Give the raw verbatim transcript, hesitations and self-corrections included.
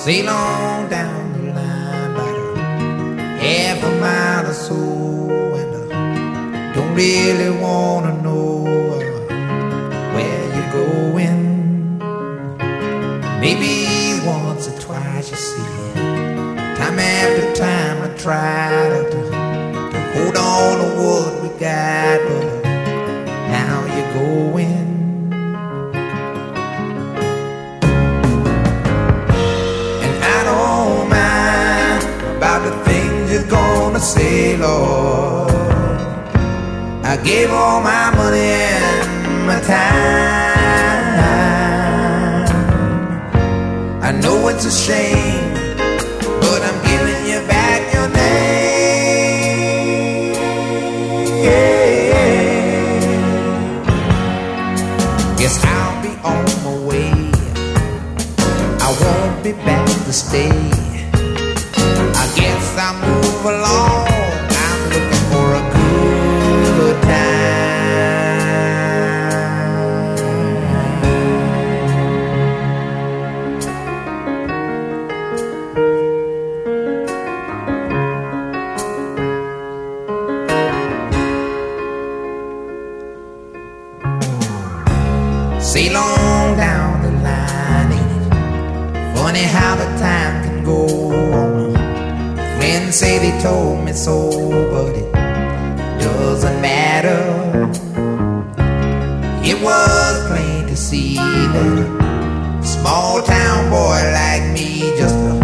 sail on down the line about a half a mile or so, and I don't really wanna know uh, where you're going. Maybe once or twice, you see, time after time I try to, to hold on to what we got, but now you're going. About the things you're gonna say, Lord. I gave all my money and my time. I know it's a shame, but I'm giving you back your name. Guess I'll be on my way. I won't be back to stay. I guess I'll move along. I'm looking for a good sail on down the line. Ain't it funny how the time can go on? Friends say they told me so, but it doesn't matter. It was plain to see that a small town boy like me, just a